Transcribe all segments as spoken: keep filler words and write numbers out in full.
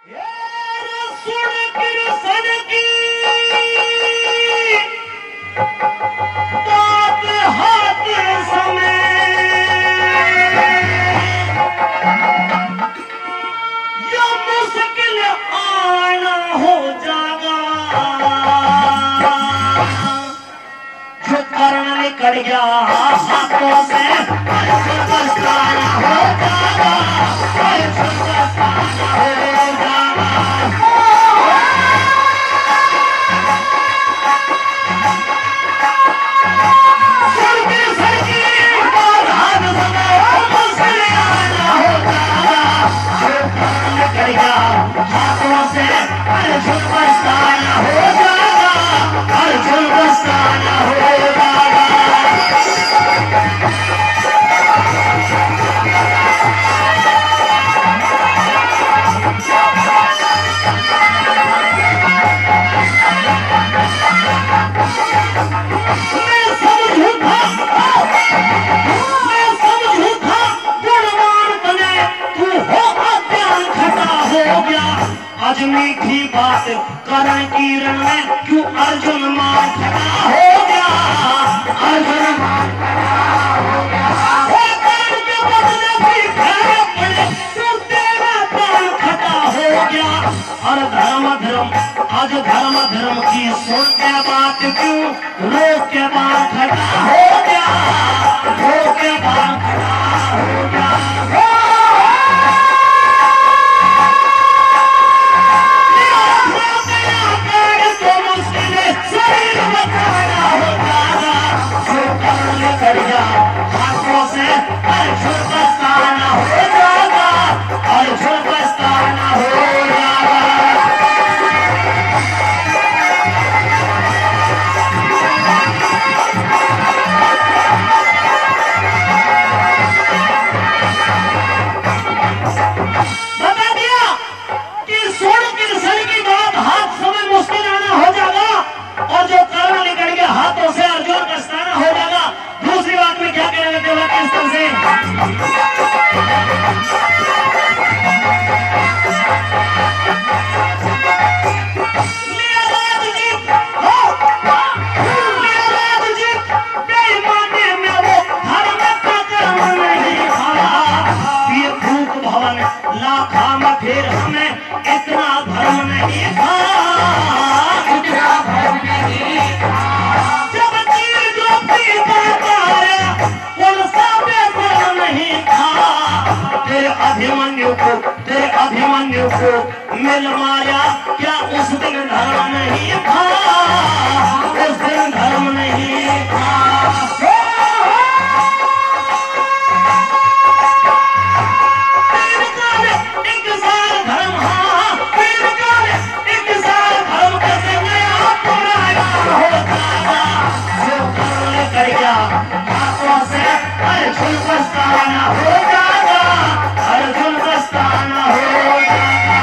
Cut गया हाथों से सुपरस्टार हो जागा, सुपरस्टार हो जागा। सड़की सड़की बाधान समय मुश्किल आना हो जागा, कट गया हाथों से सुपरस्टार हो जागा, सुपरस्टार हो जागा। आज मीठी बात करण किरण में क्यों अर्जुन मार खड़ा हो गया, अर्जुन मार खड़ा हो गया। वो कर्ण के बदले भी खड़े पड़े क्यों तेरा प्राण खड़ा हो गया। और धर्म धर्म आज धर्म धर्म की सुन के बात क्यों रोक के बाहर खड़ा हो गया, रोक के बाहर खड़ा हो गया। हाथों से अर्जुन बस्ताना हो जाएगा, अर्जुन बस्ताना हो जाएगा। बता दिया कि सोने की सर की बात हाथ समय मुश्किल आना हो जाएगा, और जो कर्ण निकल गया हाथों से अर्जुन बस्ताना हो जाएगा। दूसरी बात में क्या कहने लगे हुआ किस तरह से बेईमानी में वो धर्म का कर्म नहीं था। ये भूख भवन लाखा में फिर हमें इतना धर्म नहीं था, इतना धर्म नहीं था। जब तीर जो पीता नहीं था, तेरे अभिमन्यु को तेरे अभिमन्यु को मिल माया क्या उस दिन धर्म नहीं था, उस दिन धर्म नहीं था। तीन काले एक साल धर्म, हाँ तीन काले एक साल धर्म कैसे नया पुराना हो जाएगा। जो कर्ण कर गया हाथों से अर्जुन बस्ताना हो जाएगा, अर्जुन बस्ताना हो जाएगा।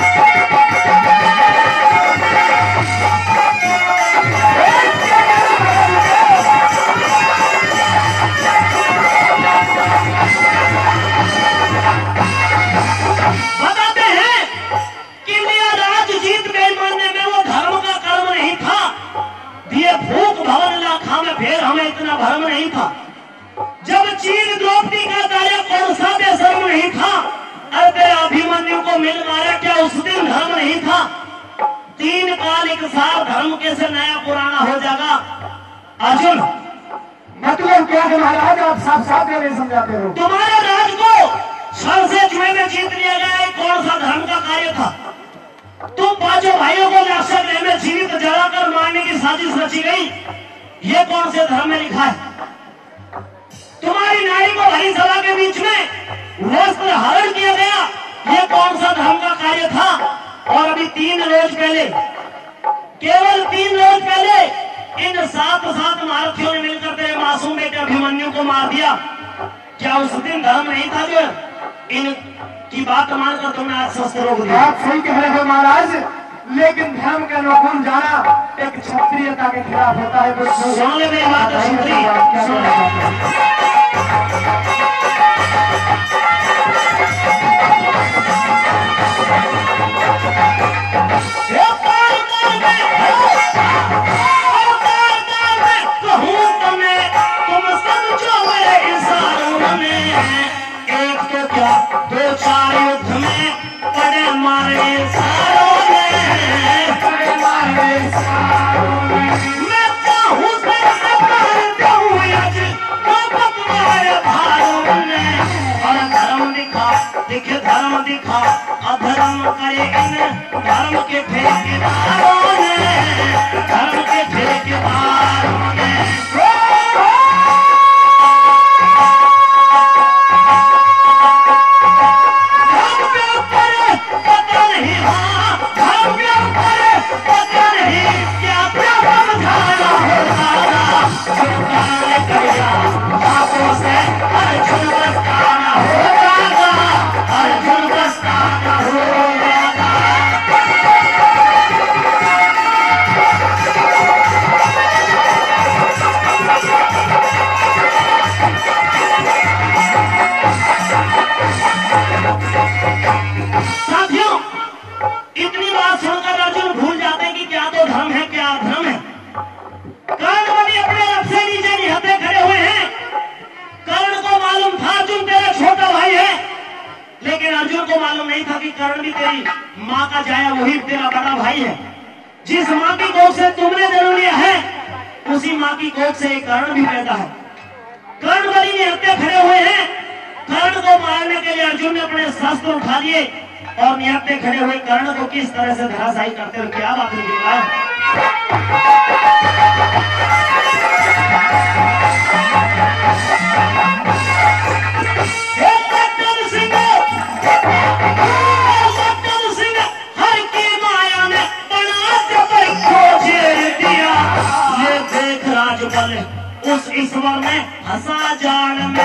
बताते हैं कि मेरा राज जीत गए मानने में वो धर्म का कर्म नहीं था। दिए भूख भवन लाखा में फिर हमें इतना भरम नहीं था। जब चीन द्रौपदी का कार्य कौन सा बेशर्म नहीं था, अरे अभिमन्यु को मिल मारा क्या उस दिन धर्म नहीं था। तीन काल एक साल धर्म कैसे नया पुराना हो जाएगा। अर्जुन मतलब क्या है महाराज, आप साफ साफ नहीं समझाते हो। तुम्हारे राज को सर से जुए में जीत लिया गया, कौन सा धर्म का कार्य था। तुम पांचों भाइयों को लाक्षर गृह में जीवित जलाकर मारने की साजिश रची गई, ये कौन से धर्म में लिखा है। तुम्हारी नारी को भरी सभा के बीच में वस्त्र हरण किया गया, ये कौन सा धर्म का कार्य था। और अभी तीन रोज पहले, केवल तीन रोज पहले इन सात सात महारथियों ने मिलकर तेरे मासूम बेटे अभिमन्यु को मार दिया, क्या उस दिन धर्म नहीं था। जो इन की बात मानकर तुमने आज स्वस्थ रोक दिया। आप सही कह रहे हो महाराज, लेकिन धर्म का अनुकूल जाना एक क्षत्रियता के खिलाफ होता है। सुन ले मेरी बात, क्षत्रिय सुन ले। मारे सारों ने, करे मारे सारों ने। मैं चाहूं सबसे मारते हुए आज मोहब्बत मारे भारों ने। और धर्म दिखा दिखे धर्म दिखा अधर्म करे इन धर्म के ठेकेदारों ने, धर्म के ठेकेदारों ने। साथियों, इतनी बात सुनकर अर्जुन भूल जाते हैं कि क्या तो धर्म है क्या अधर्म है। कर्ण बलि अपने रथ से नीचे निहत्थे खड़े हुए हैं। कर्ण को मालूम था अर्जुन तेरा छोटा भाई है, लेकिन अर्जुन को मालूम नहीं था कि कर्ण भी तेरी माँ का जाया वही तेरा बड़ा भाई है। जिस माँ की गोद से तुमने जन्म लिया है उसी माँ की गोद से एक कर्ण भी पैदा है। कर्ण बलि निहत्थे खड़े हुए हैं। कर्ण को मारने के लिए अर्जुन ने अपने शस्त्र उठा लिए और निहत्थे खड़े हुए कर्ण को किस तरह से धराशायी करते हुए क्या बात निकला। सिंह सिंह हर की माया ने बना खोज दिया। ये देख राजबल उस ईश्वर ने हंसा जान में